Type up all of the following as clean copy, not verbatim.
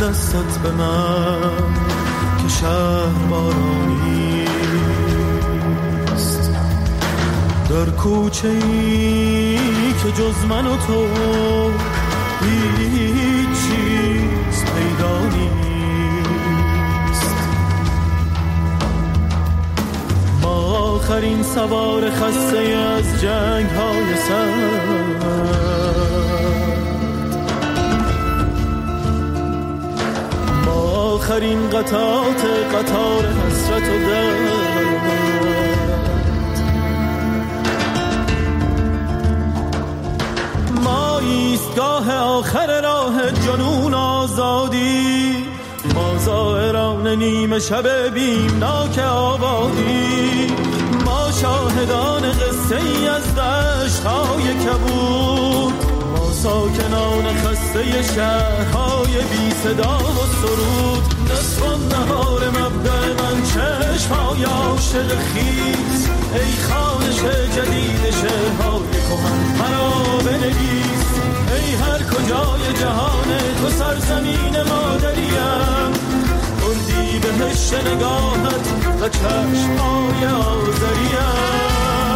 دستت به من که شهر بارانیست. در کوچه ای که جز من و تو هیچ چیز پیدا نیست. ما آخرین سوار خسته از جنگ های سرد، ما آخرین قطار حسرت و درد. ما ایستگاه آخر راه جنون آزادی، ما زائران نیمه شب بیمناک آبادی، ما شاهدان قصه ای از دشت‌های کبود، ما ساکنان خسته شهرهای بی صدا و سرود. نصف النهار مبدأ من چشم‌های عاشق خیز، ای خوانش جدید شعرهای کهن مرا بنویس. ای هر کجای جهان تو سرزمین مادریم، اردی بهشت نگاهت و چشم‌های آذریم.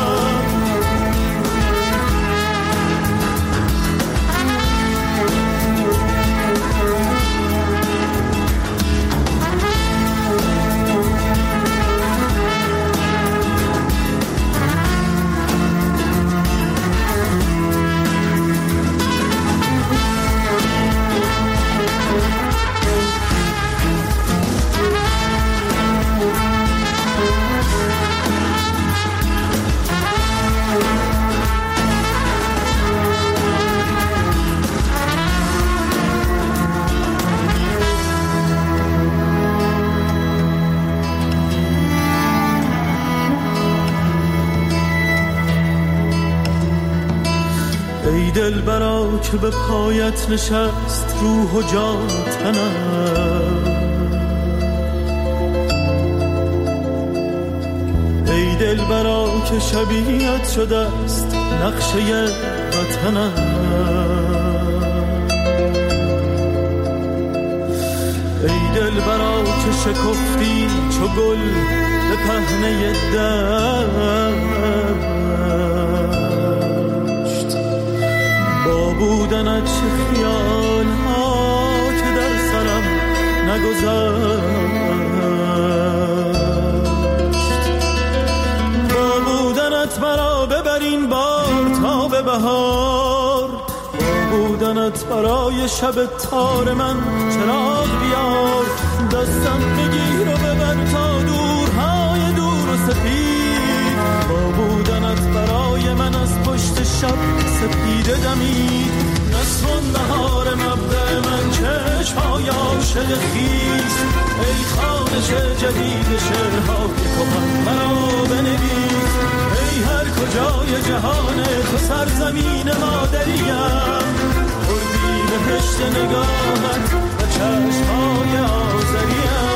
ای دل برا که به پایت نشست روح و جان تنم، ای دل برا که شبیهت شده است نقشه وطنم. ای دل برا که شکفتی چو گل به پهنه دشت، با بودنت چه خیال ها که در سرم نگذشت. با بودنت مرا ببرین بار تا به بهار، با بودنت برای شب تار من چراغ بیار. دستم بگیر و ببر تا دورهای دور و سپید، با بودنت برای من از پشت شب سپیده دمید. نصف النهار مبدأ من چشم‌های عاشق خیز، ای خوانش جدید شعرهای کهن مرا بنویس. ای هر کجای جهان تو سرزمین مادریم، اردی بهشت نگاهت و چشم‌های آذریم.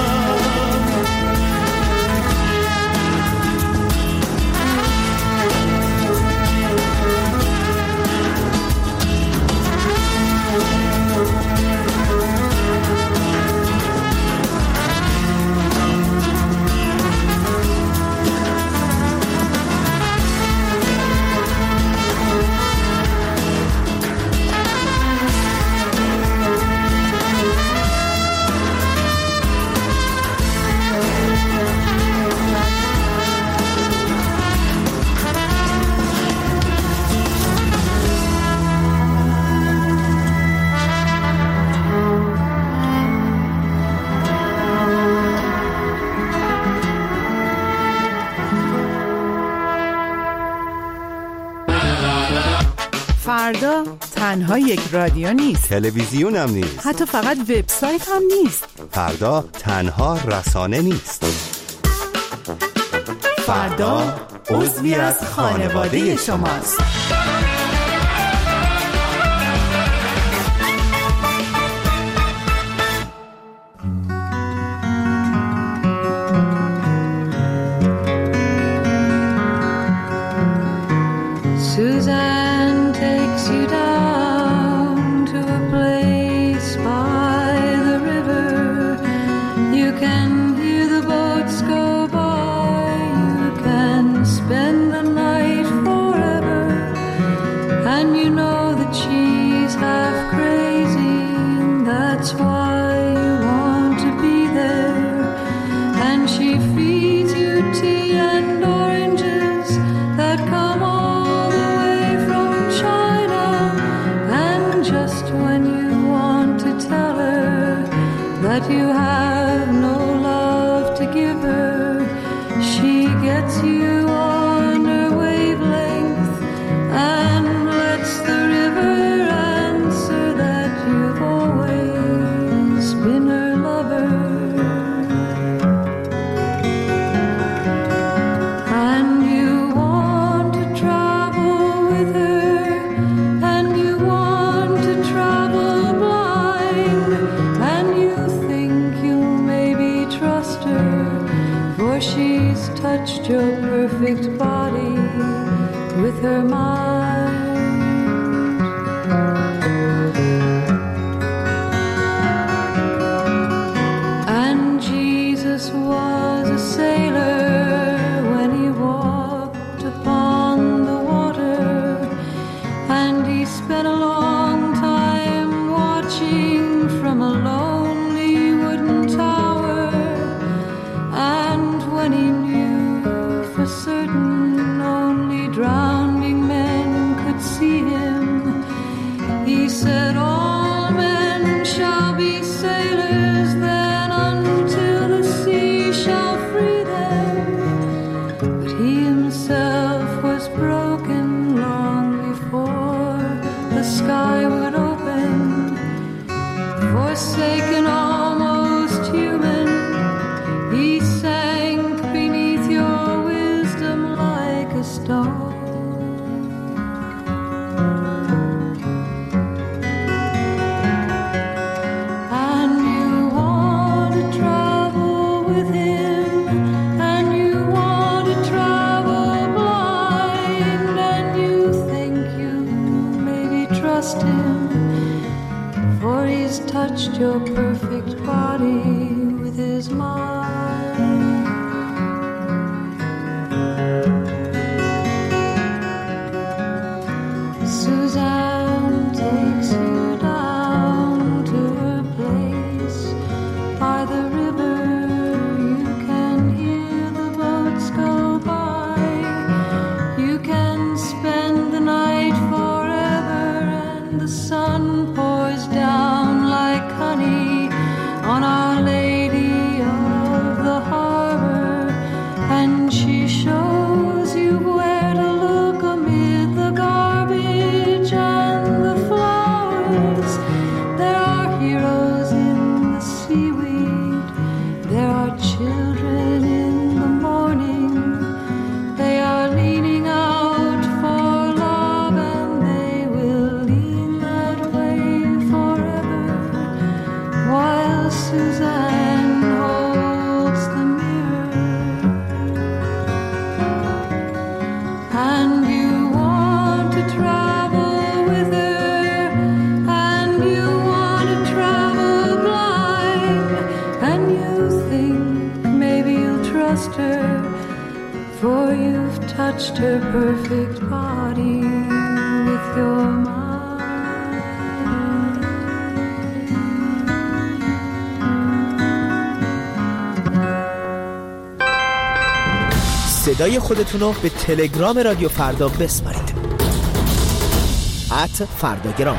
فردا تنها یک رادیو نیست، تلویزیون هم نیست، حتی فقط وبسایت هم نیست. فردا تنها رسانه نیست. فردا عضوی از خانواده شماست. Suzanne takes you down to a place by the that you have no love to give her. She gets you on her wavelength and lets the river answer that you've always been her lover. And you want to travel with her, and you want to travel blind, and you think you'll maybe trust her, for she's touched your perfect body with her mind. And Jesus was a sailor when he walked upon the water, and he spent a long time watching from a lonely wooden tower. And when he knew for certain only drowning men could see him, he said, all men shall be sailors then until the sea shall free them. But he himself was broken long before the sky would open. Forsaken, almost human, he sank beneath your wisdom like a stone. And you want to travel with him, and you want to travel blind, and you think you maybe trust him, for he's touched your perfect body with his mind. Suzanne takes you down to her place by the river. You can hear the boats go by. You can spend the night forever, and the sun pours down like honey on Our Lady of the Harbor, and she shows you where to look amid the garbage and the flowers. There are heroes in the seaweed, there are children in the morning. They are leaning out for love, and they will lean that way forever, while Suzanne holds the mirror. And you want to travel with her, and you want to travel blind, and you think maybe you'll trust her, for you've touched her perfect body with your mind. صدای خودتون رو به تلگرام رادیو فردا بسپارید. @فرداگرام.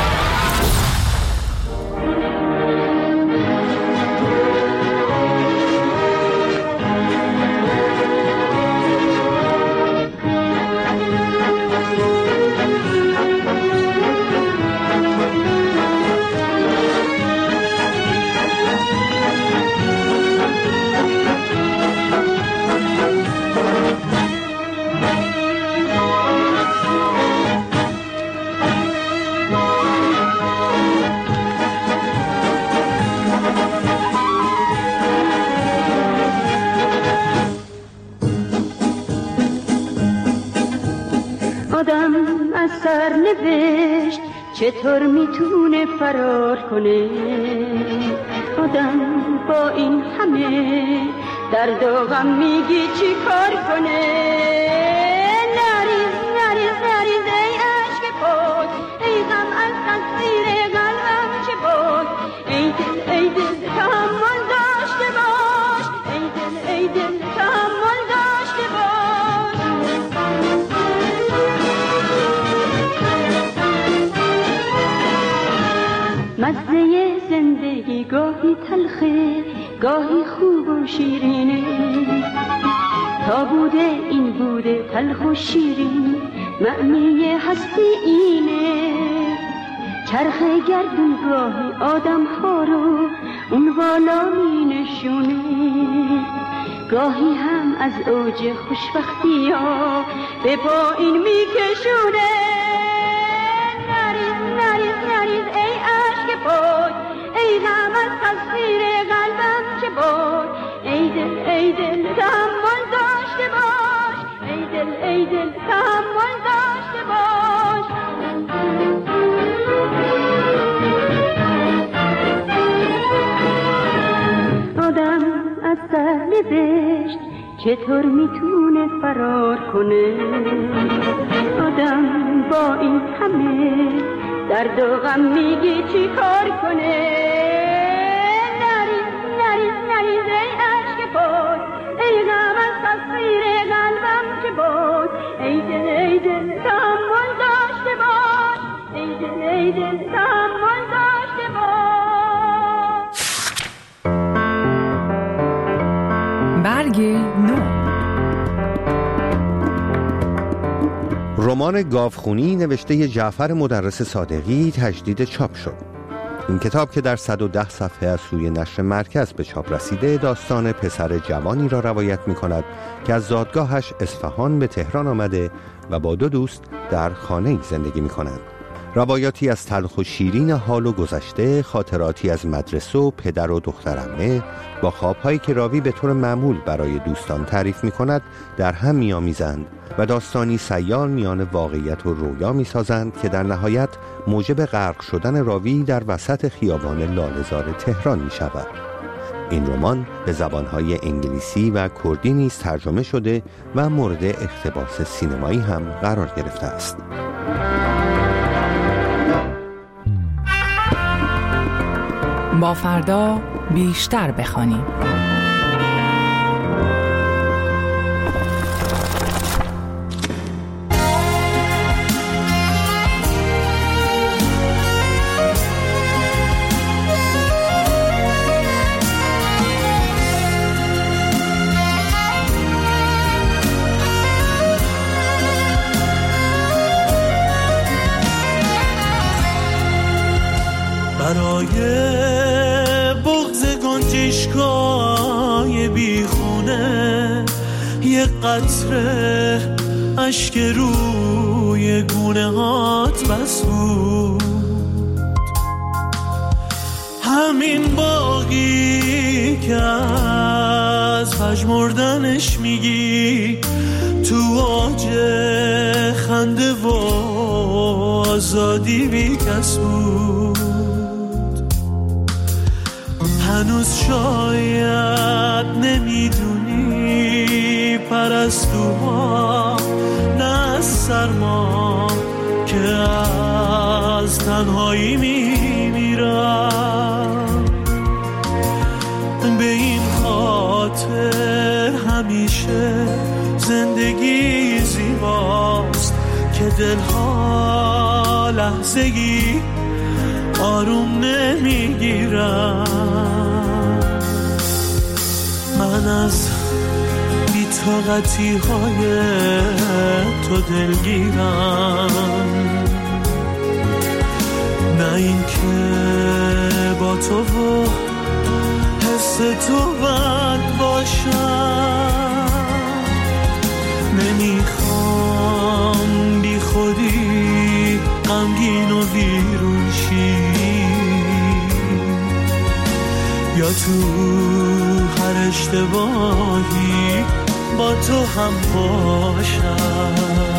آدم از سرنوشت چطور میتونه فرار کنه؟ آدم با این همه درد و غم میگی چی کار کنه؟ نریز نریز نریز ای عشق پاک، ای غم از تقصیر قلبم چه باک؟ ای دل تحمل داشته باش، ای دل تحمل داشته باش. مزه زندگی گو گاهی تلخه گاهی خوب و شیرینه، تا بوده این بوده تلخ و شیرین، معنی هستی اینه. چرخ گردون گاهی آدم ها رو اون بالا می نشونه، گاهی هم از اوج خوشبختی ها به پایین می کشونه. نریز نریز نریز ای عشق پاک، ای غم از تصویر قلبم چه باد، ای دل تحمل داشته باش، ای دل تحمل داشته باش. آدم از سهل زشت چطور میتونه فرار کنه، آدم با این همه درد و غم میگی چی کار کنه. نریز نریز نریز ای عشق پاک، ای غم از تصویر قلبم چه باد، ای دل تحمل داشته باش، ای دل تحمل داشته باش. برگ نو. رمان گاوخونی نوشته جعفر مدرس صادقی تجدید چاپ شد. این کتاب که در 110 صفحه از سوی نشر مرکز به چاپ رسیده، داستان پسر جوانی را روایت می کند که از زادگاهش اصفهان به تهران آمده و با 2 دوست در خانه‌ای زندگی می کنند. روایاتی از تلخ و شیرین حال و گذشته، خاطراتی از مدرسه و پدر و دخترعمه، با خوابهایی که راوی به طور معمول برای دوستان تعریف می کند در هم می آمیزند و داستانی سیال میان واقعیت و رویا می سازند که در نهایت موجب غرق شدن راوی در وسط خیابان لاله‌زار تهران می شود. این رمان به زبانهای انگلیسی و کردی نیز ترجمه شده و مورد اقتباس سینمایی هم قرار گرفته است. با فردا بیشتر بخوانیم. برای بغض گنجشگاه بیخونه، یه قطره اشک روی گونه هات بس بود. همین باقی که از پژمردنش میگی، تو اوج خنده و آزادی بی کس بود. هنوز شاید نمیدونی پرستوها نه از سرما که از تنهایی میمیرم. به این خاطر همیشه زندگی زیباست که دلها لحظه‌ای آروم نمیگیرم. من از بی‌طاقتی های تو دلگیرم، نه این که با تو و حس تو بند باشم. نمیخوام بی خودی غمگین و ویرون شی، یا تو هر اشتباهی با تو هم باشم.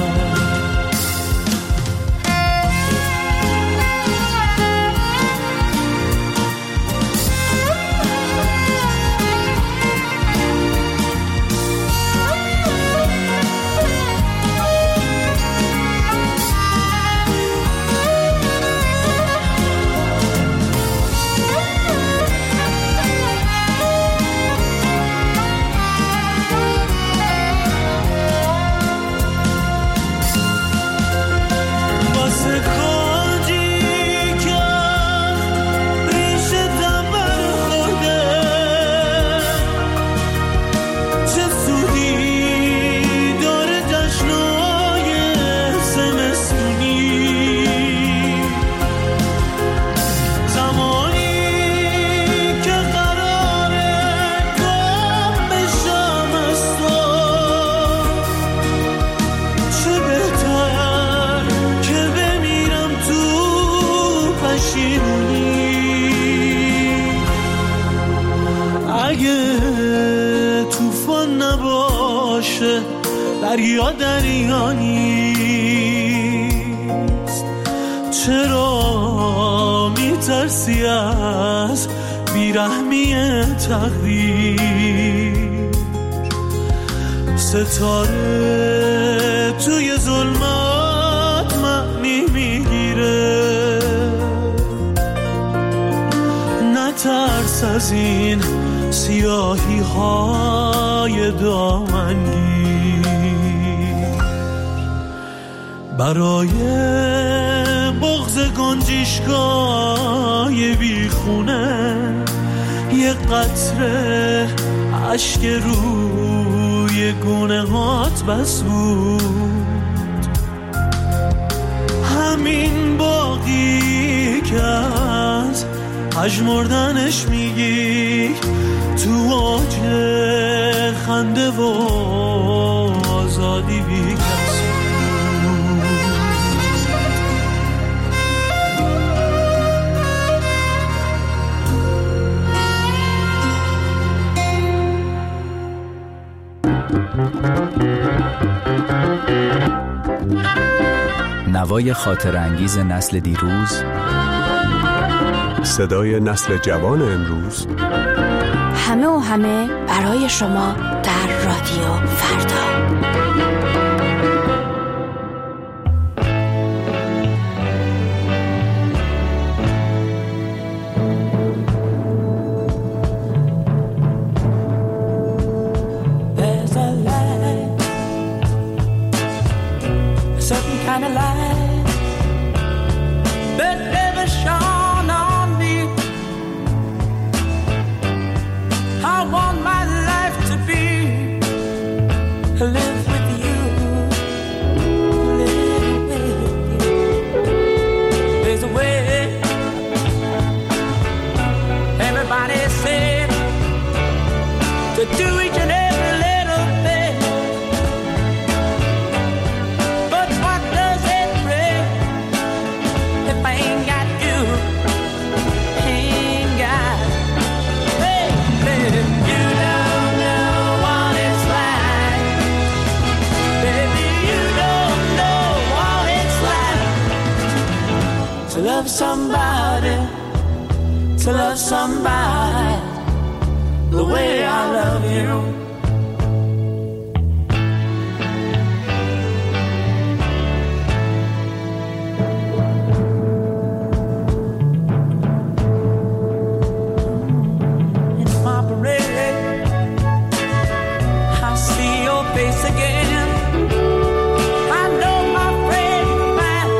اگه طوفان نباشه دریا دریا نیست، چرا میترسی از بیرحمی تقدیر؟ ستاره توی ظلمات معنی میگیره، نترس از این سیاهی های دامنگیر. برای بغض گنجشگاه بیخونه یه قطره اشک روی گونه هات بس بود، همین باقی که از پژمردنش میگی تو اوج خنده و آزادی بی کس بود. نوای خاطر انگیز نسل دیروز، صدای نسل جوان امروز، همه و همه برای شما در رادیو فردا. To love somebody the way I love you. In my parade, I see your face again. I know my friend of mine.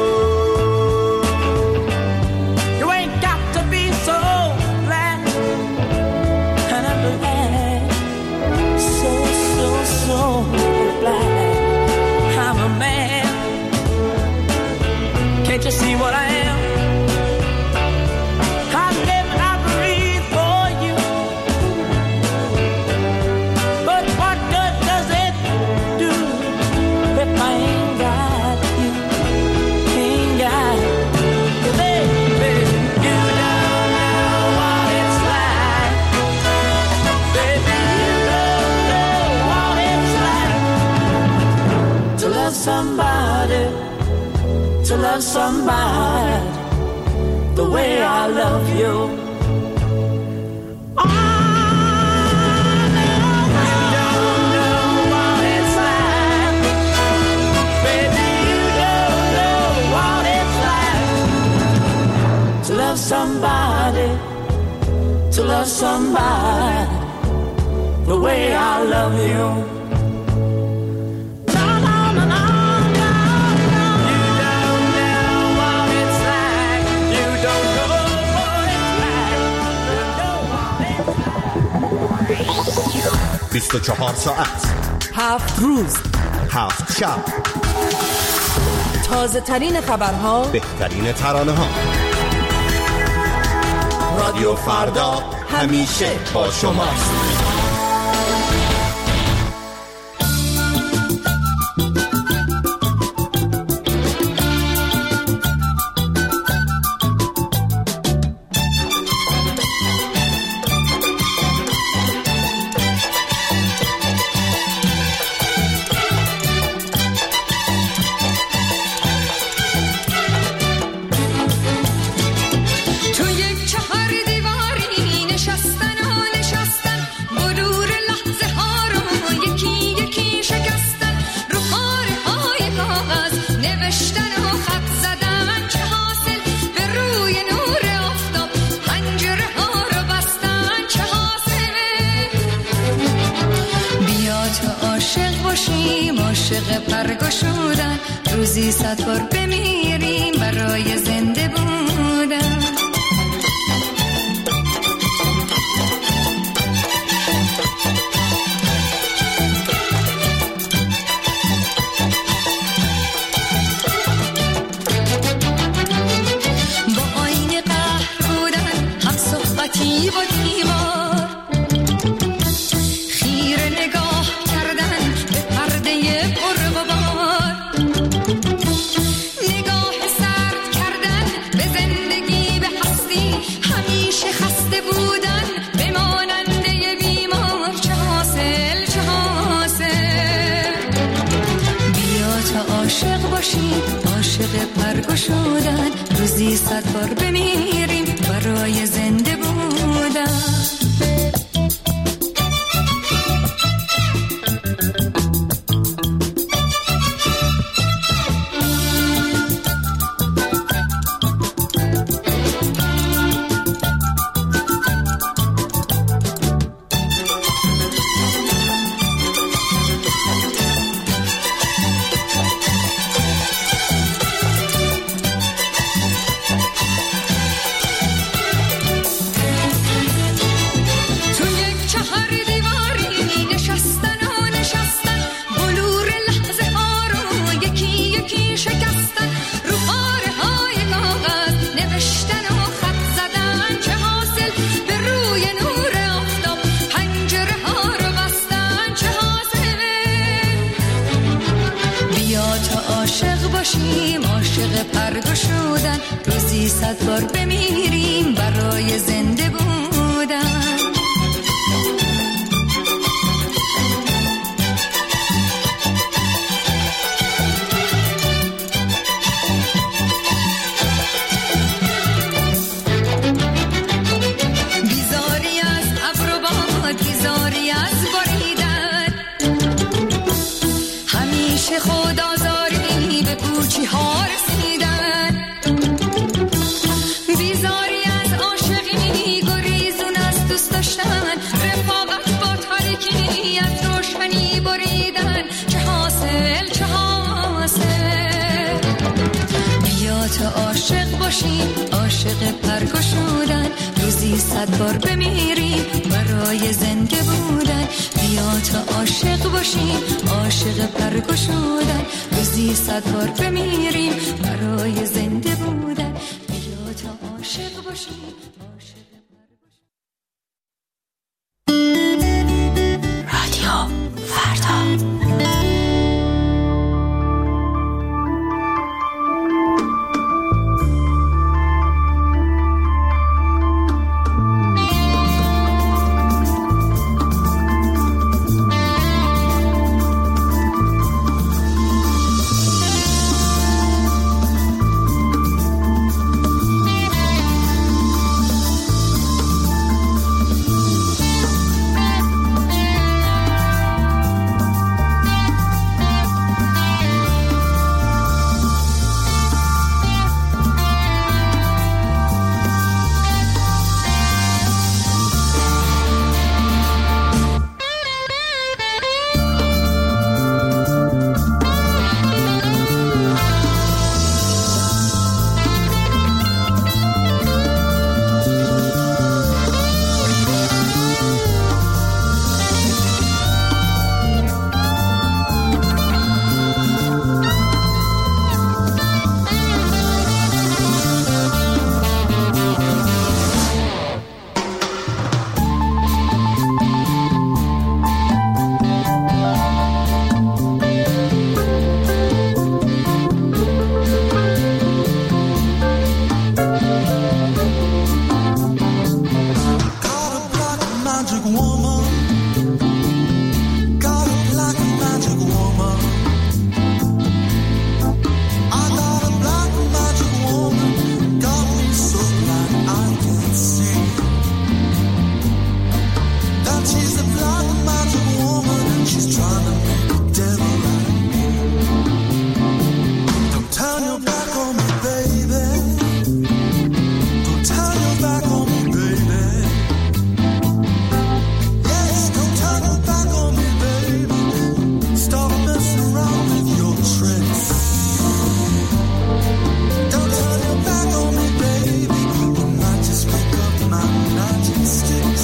You ain't got to be so glad, and I'm glad, so glad I'm a man. Can't you see what I am? I live and I breathe for you. But what good does it do if I ain't got you? Ain't got you, baby. You don't know what it's like. Baby, you don't know what it's like to love somebody, to love somebody the way I love you. Oh, no, you don't know what it's like. Baby, you don't know what it's like to love somebody, to love somebody the way I love you. No, no, no, no, no, no. You don't know what it's like. You don't know what it's like. You know what it's like. 24 ساعت 7 روز 7 شب، تازه ترین خبرها، بهترین ترانه ها. رادیو فردا همیشه با شماست. عاشق پرگشودن، روزی 100 بار بمیریم برای زنده بودن. با آینه قهر بودن، هم صحبتی و دیوار، خیره نگاه کردن به پرده پرغبار، نگاه سرد کردن به زندگی، به هستی، همیشه خسته بودن بماننده بیمار. چه حاصل چه حاصل؟ بیا تا عاشق باشیم، عاشق پرگشودن، روزی 100 بار بمیریم برای زنده بودن. عاشق پرگشودن، روزی 100 بار بمیریم برای زنده بودن. بیزاری از ابر و باد، بیزاری از باریدن، همیشه خود آزاری به پوچی ها رسیدن. بیزاری از عاشقی، گریزون از دوست داشتن، رفاقت با تاریکی از روشنی بریدن. چه حاصل چه حاصل؟ بیا تا عاشق باشیم، عاشق پرگشودن، روزی 100 بار بمیریم برای زنده بودن. بیا تا عاشق باشیم، عاشق پرگشودن، روزی 100 بار بمیریم برای زنده بودن. بیا تا عاشق باشیم، عاشق رادیو فردا. Around walking sticks.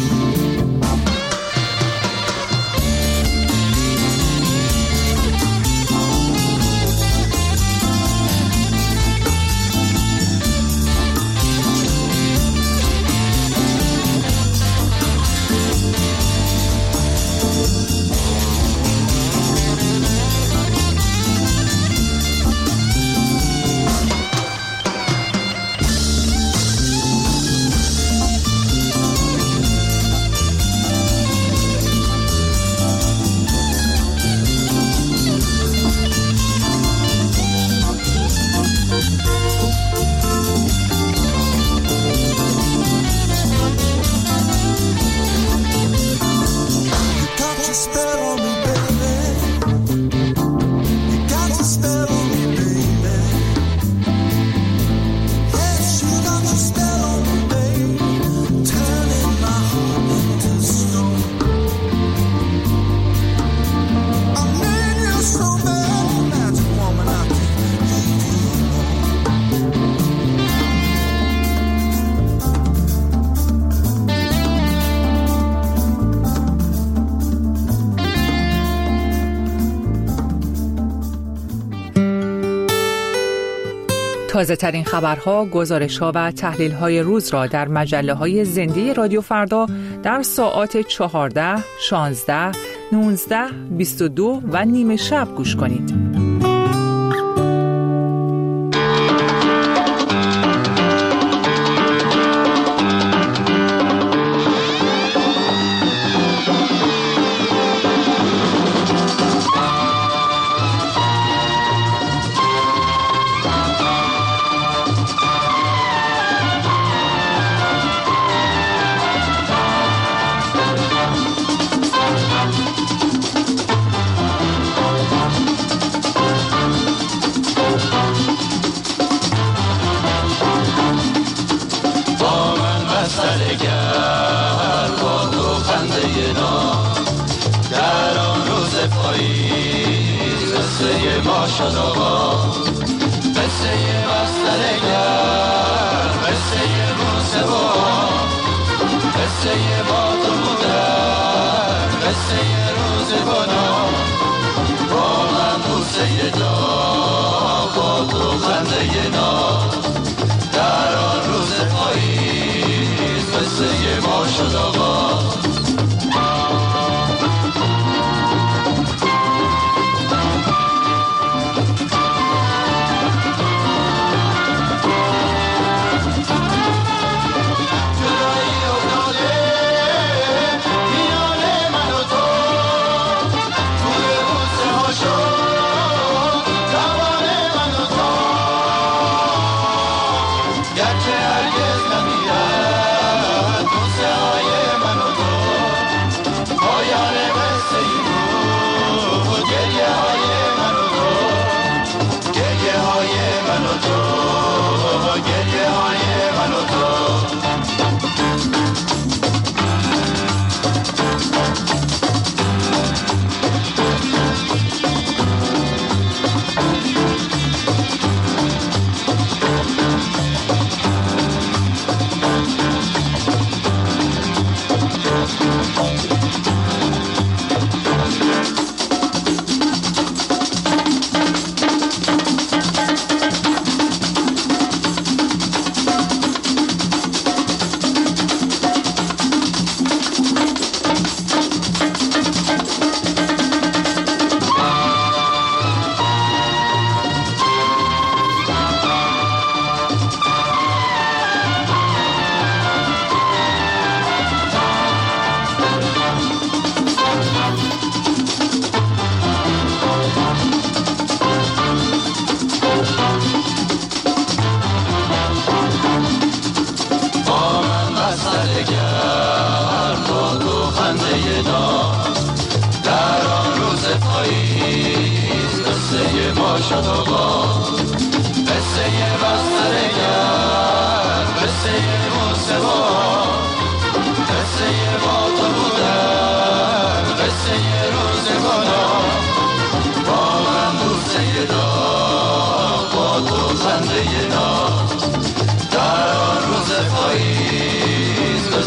تازه ترین خبرها، گزارش‌ها و تحلیل‌های روز را در مجله‌های زنده رادیو فردا در ساعات 14، 16، 19، 22 و نیمه شب گوش کنید.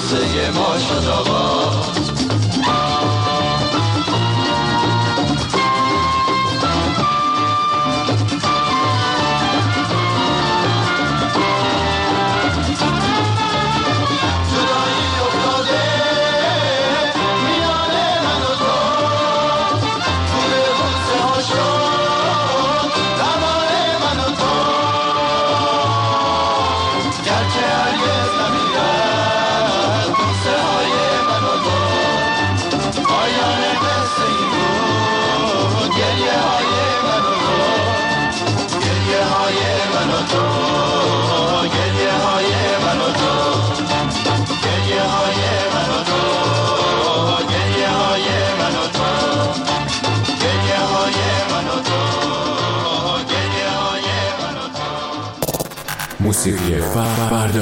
قصه ما شد آغاز. موسیقی فردا.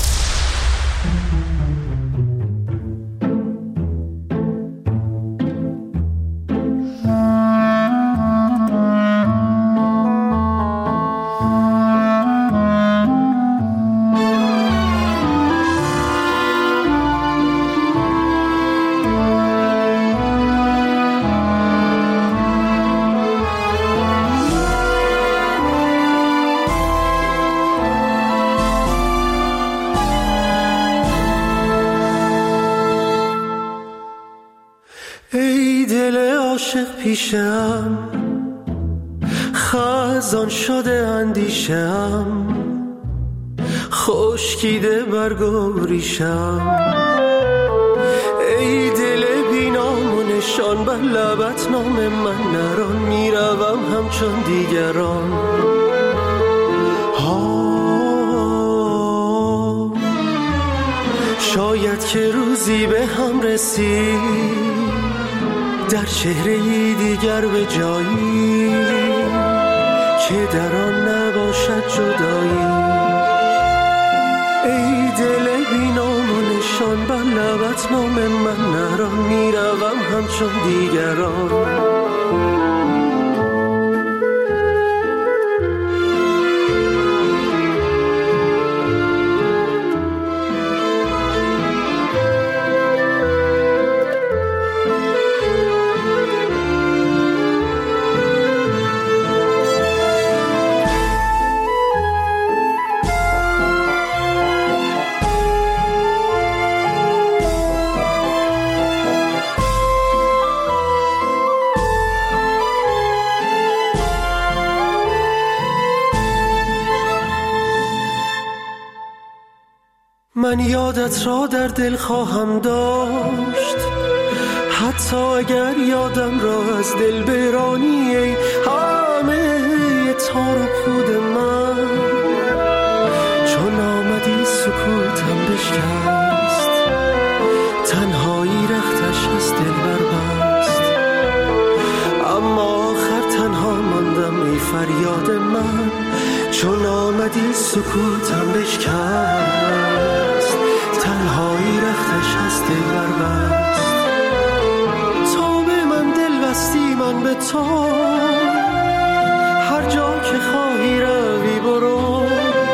پیشم خزان شده اندیشم، خشکیده برگ ریشم. ای دل بی نام و نشان، بر لبت نام من نران، میروم همچون دیگران. شاید که روزی به هم رسید، در چهره‌ای دیگر به جایی که در آن نباشد جدایی. ای دل بی نام و نشان، بر لبت نام من نران، میروم همچون دیگران. من یادت را در دل خواهم داشت، حتی اگر یادم را از دل برانی. ای همه تار و پود من، چون آمدی سکوتم بشکست، تنهایی رختش از دل بربست. اما آخر تنها ماندم ای فریاد من، چون آمدی سکوتم بشکست، تنهایی رختش از دل بربست. تا به من دل بستی من به تو، هر جا که خواهی روی برو،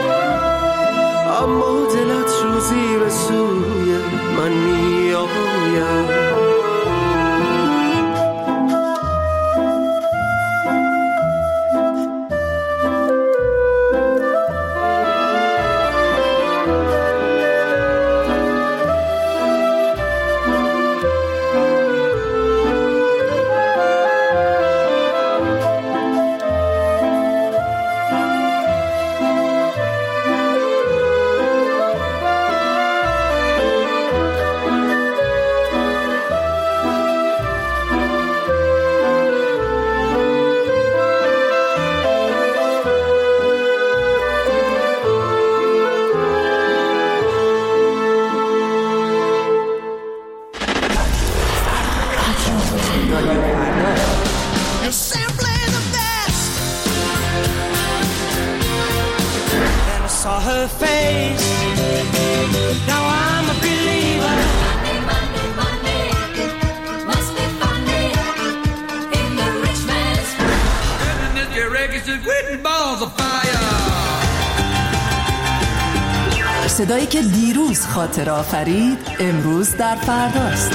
اما دلت روزی به سوی من می آید. صدایی که دیروز خاطره آفرید امروز در فرداست.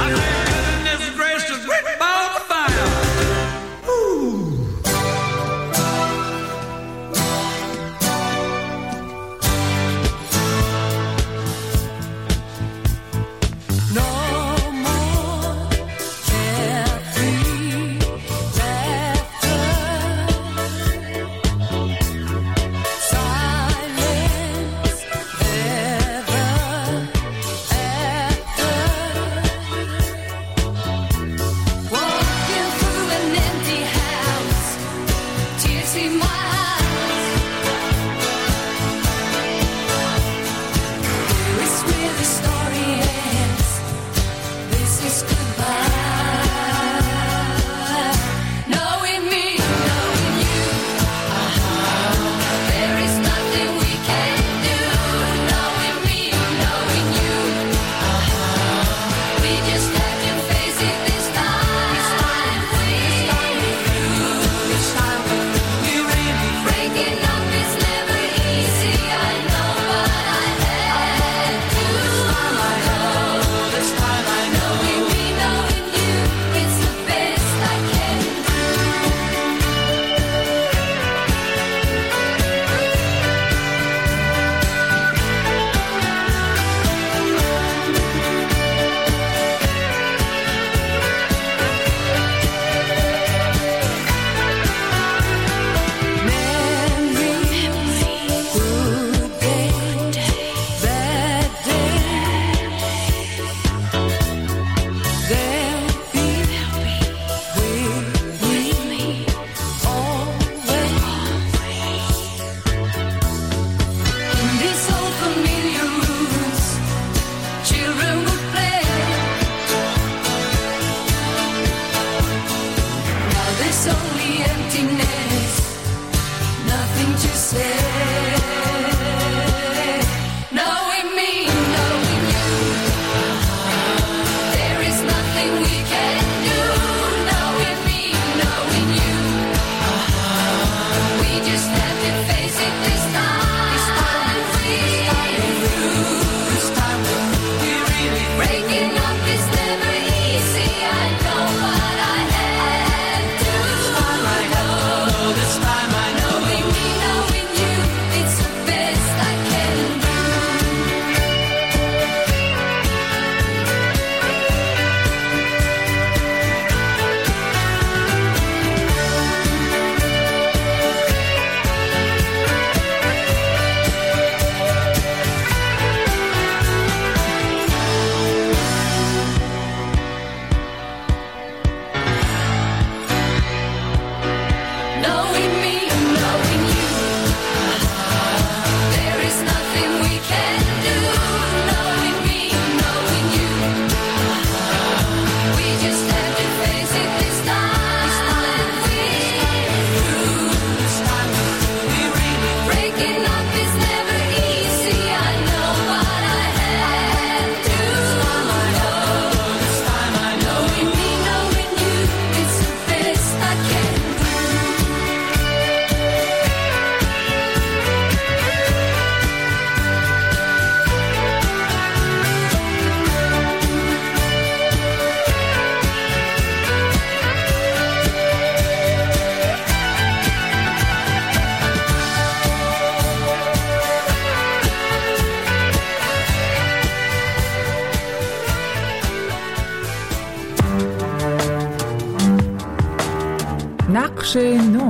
نقش نو.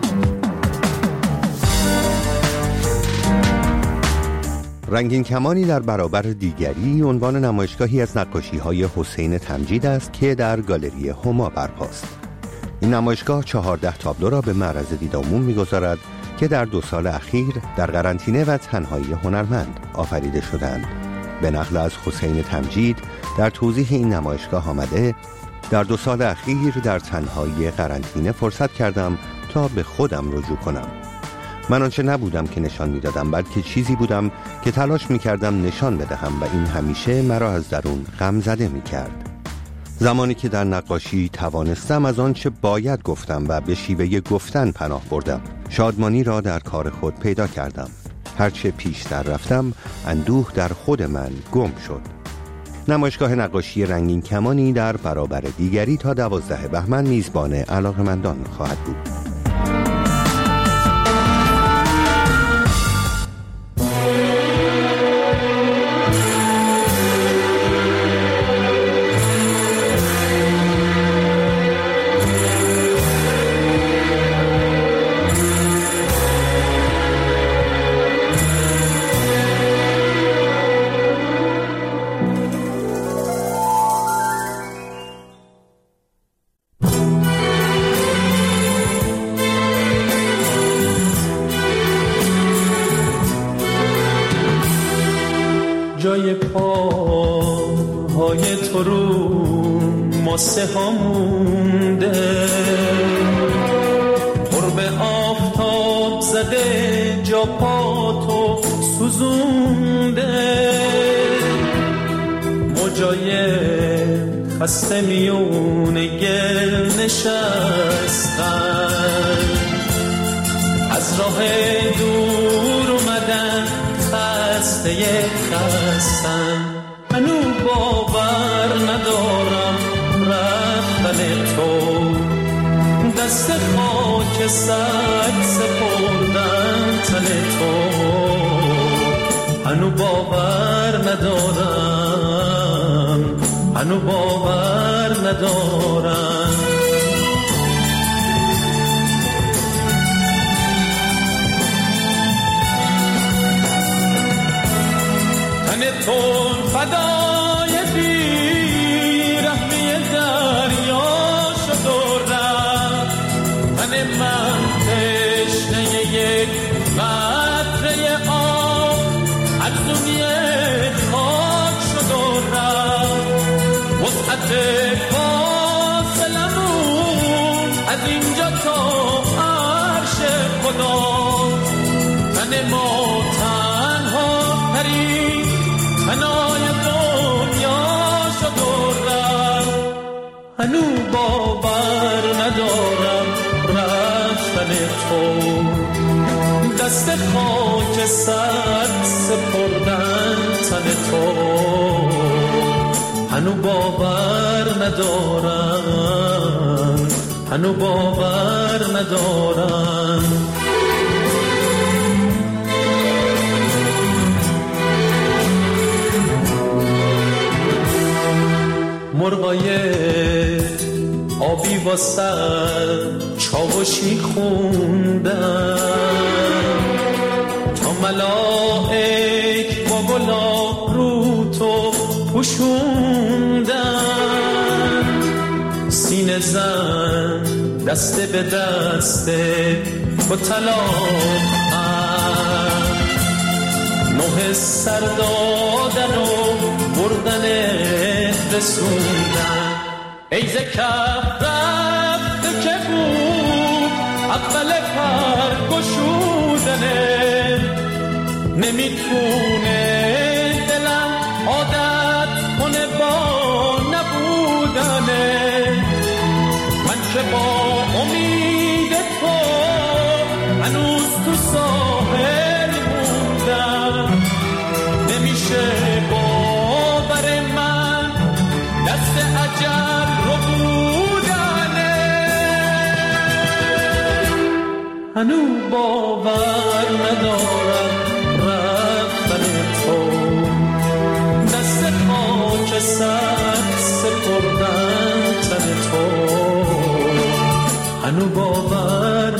رنگین کمانی در برابر دیگری عنوان نمایشگاهی از نقاشی‌های حسین تمجید است که در گالری هما برپاست. این نمایشگاه 14 تابلو را به معرض دید عموم می‌گذارد که در 2 سال اخیر در قرنطینه و تنهایی هنرمند آفریده شدند. به نقل از حسین تمجید در توضیح این نمایشگاه آمده: در 2 سال اخیر در تنهایی قرنطینه فرصت کردم تا به خودم رجوع کنم. من آنچه نبودم که نشان میدادم، بلکه چیزی بودم که تلاش میکردم نشان بدهم و این همیشه مرا از درون غم زده میکرد. زمانی که در نقاشی توانستم از آنچه باید گفتم و به شیوه گفتن پناه بردم، شادمانی را در کار خود پیدا کردم. هرچه پیشتر رفتم اندوه در خود من گم شد. نمایشگاه نقاشی رنگین کمانی در برابر دیگری تا 12 بهمن میزبان علاقه‌مندان خواهد بود. جای پاهای تو رو ماسه ها مونده، قرب آفتاب زده جا پاتو سوزونده، موجای خسته میون گل نشستن، از راه دور اومدن خسته خستن. منو باور ندارم رفتن تو، دست خاک سر سپردن تن تو. منو باور ندارم، منو باور ندارم. تو فدای بیرحمی دریا شد و رفت، من تشنه یک قطره آب از دنیای خاک شد و رفت. وسعت فاصلمون از اینجا تا عرش خدا، من ما تنها ترین منای دنیا شد و رفت. هنو باور ندارم رفتن تو، دست خاک سر سپردن تن تو. هنو باور ندارم، هنو باور ندارم. مرغای آبی واسه چاوشی خوندن، تا ملائک با گلاب رو تو پوشوندن. سینه زن دسته به دسته با طلاق نوح سر دادن و بردن رسوندن. ای ز کف رفته که بود اول پر گشودنه، نمیتونه دلم عادت کنه با نبودنه. من که با امید تو هنوز تو ساحل موندم، نمیشه باور من دست اجل رو بودنه. هنو باور ندارم رفتن تو، دست خاک سر سپردن تن تو. هنو باور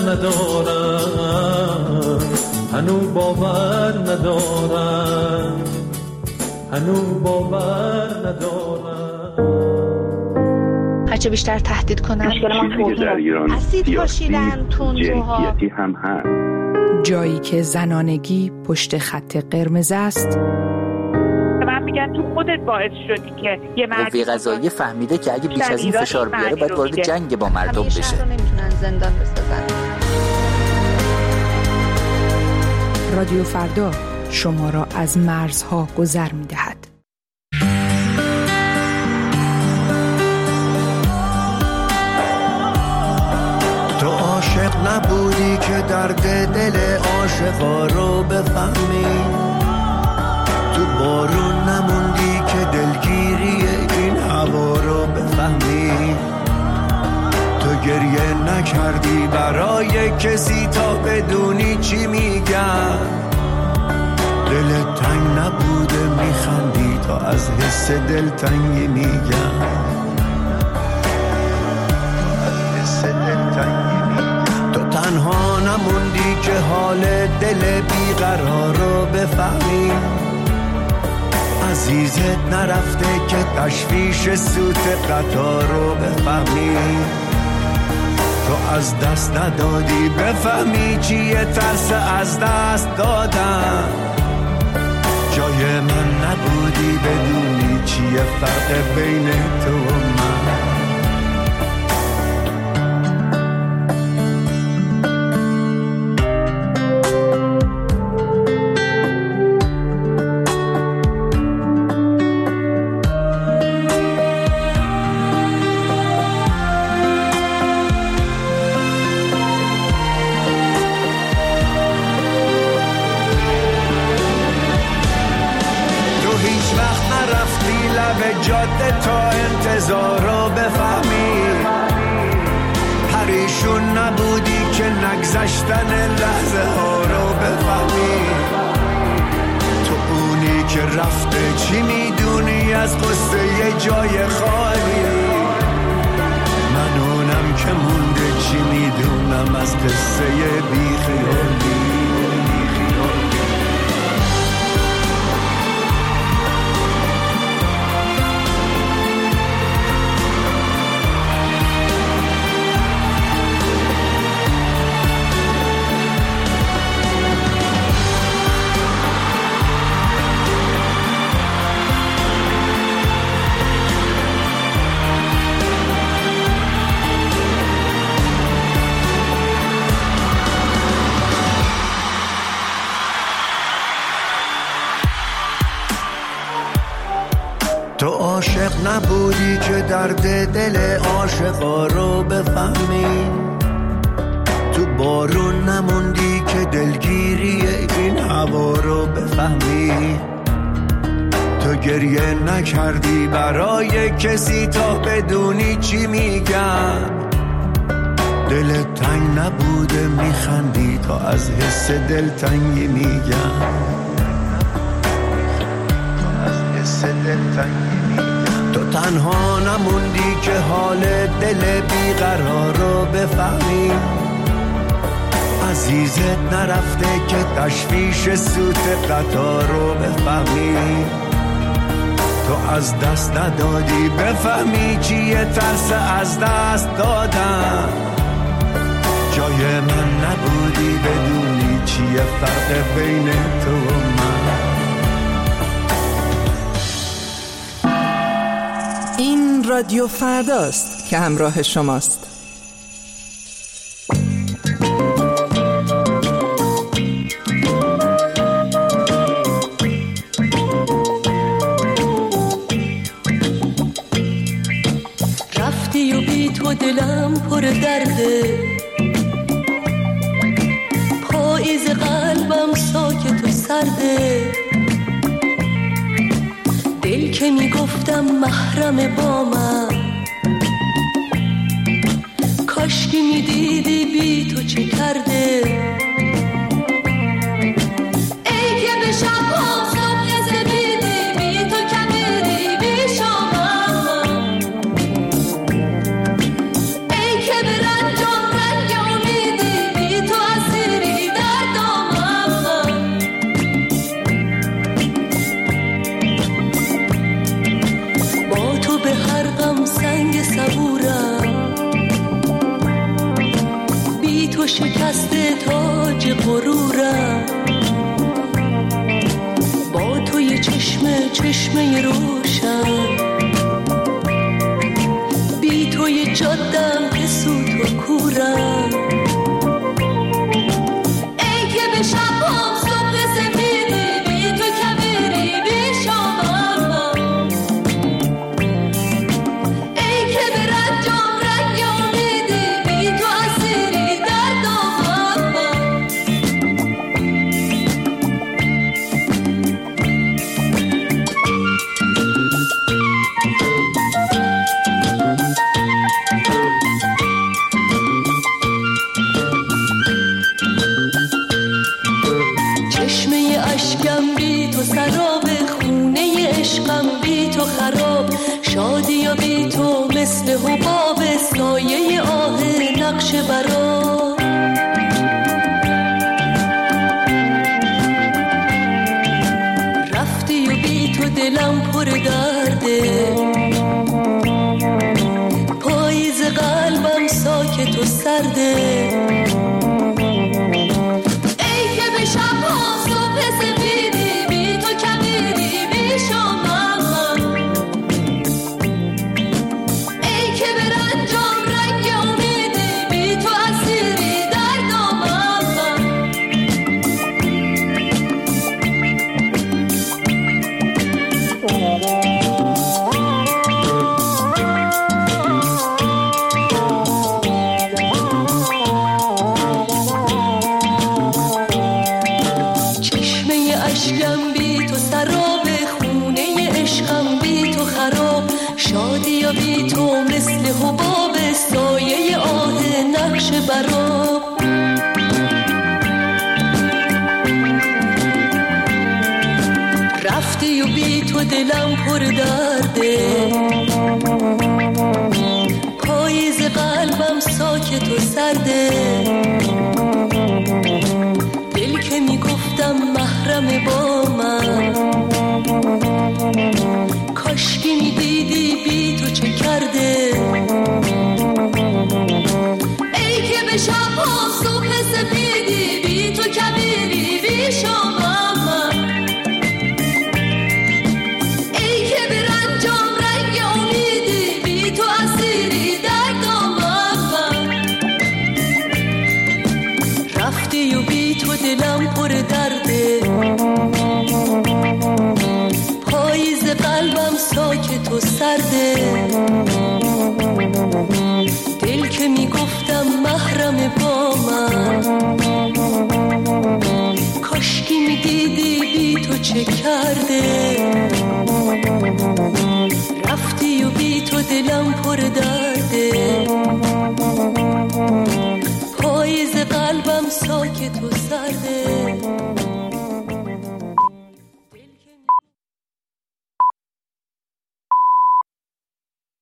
ندارم، هنو باور ندارم، هنو باور ندارم. هرچه بیشتر تهدید کنن اسید پاشیدن تندروها هم هست. جایی که زنانگی پشت خط قرمز است. من میگن تو خودت باعث شدی که یه قوه قضاییه فهمیده که اگه بیش از این فشار بیاره باید وارد جنگ با مردم بشه. نمیتونن زندان بسازن. رادیو فردا شما را از مرزها گذر می‌دهد. تو عاشق نبودی که درد دل عاشقا رو بفهمی، تو بارون نموندی که دلگیری این هوا رو بفهمی، تو گریه نکردی برای کسی تا بدونی چی میگن، دلت تنگ نبوده میخندی تا از حس دلتنگی میگن، تو تنها نموندی که حال دل بیقرار رو بفهمی، عزیزت نرفته که تشویش سوت قطار رو بفهمی، تو از دست ندادی بفهمی چیه ترس از دست دادن، جای من نبودی بدونی چیه فرق بین تو و من. جاده تا انتظار رو بفهمی، پریشون نبودی که نگذشتن لحظه ها رو بفهمی، تو اونی که رفته چی میدونی از قصه یه جای خالی، من اونم که مونده چی میدونم از قصه بیخیالی. تو عاشق نبودی که درد دل عاشقا رو بفهمی، تو بارون نموندی که دلگیری این هوا رو بفهمی، تو گریه نکردی برای کسی تا بدونی چی میگن، دلت تنگ نبوده میخندی تا از حس دلتنگی میگن، تو تنها نموندی که حال دل بیقرار رو بفهمی، عزیزت نرفته که تشویش سوت قطار رو بفهمی، تو از دست ندادی بفهمی چیه ترس از دست دادن، جای من نبودی بدونی چیه فرق بین تو و من. این رادیو فرداست که همراه شماست. رفتی و بی تو دلم پر درده، پاییز قلبم ساکت و سرده، دل که میگفتم محرم با من، کاشکی میدیدی بی تو چه کرده، ای که به شب ها صبح زدیدی بی تو کمیدی بی شامم، ای که به رنجام رنگ امیدی بی تو اسیری در دامم، با تو به هر غم سنگ صبورم، بی تو شکسته تاج غرورم، با تو یه چشمه روشن، بی تو یه جادم که سوت و کورم، ای که به شب هم صبح سفیدی بی تو کبیری بی شامم، ای که به رنجام رنگ امیدی بی تو اسیری در دامم. یا بی تو مثل حباب سایه آه نقش برا. رفتی و بی تو دلم پر درده، پاییز قلبم ساکت و سرده. ای که به شب‌ها صبح سفیدی، بی تو کبیری بی شامم. ای که به رنجام رنگ امیدی، بی تو اسیری در دامم. عشقم بی تو سراب، خونه عشقم بی تو خراب. شادی یا بی تو مثل حباب سایه آه نقش براب. رفتی و بی تو دلم پر درده، پاییز قلبم ساکت و سرده. دل که میگفتم محرم با من، کاشکی میدیدی بی تو چه کرده. ای که به شب‌ها صبح سپیدی، بی تو کبیری بی شامم. ای که به رنجام رنگ امیدی، بی تو اسیری در دامم. رفتی و بی تو دلم پر درده، پاییز قلبم ساکت و سرده. دل که میگفتم محرم با من، کاشکی میدیدی بی تو چه کرده. رفتی و بی تو دلم پر درده، پاییز قلبم ساکت و سرده.